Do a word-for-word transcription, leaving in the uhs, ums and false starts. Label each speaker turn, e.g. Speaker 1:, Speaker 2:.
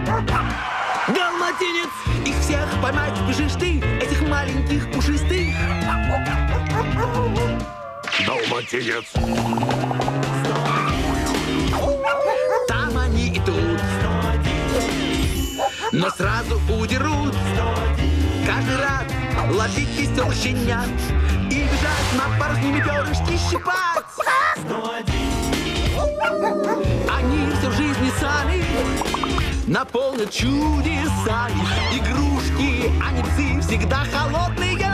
Speaker 1: Далматинец! Их всех поймать бежишь ты, этих маленьких пушистых.
Speaker 2: Далматинец!
Speaker 1: Там они и тут, но сразу удерут. Каждый раз ловить веселых щенят и бежать на пару с ними перышки щипать. Они всю жизнь сами наполнят чудесами. Игрушки, они псы всегда холодные.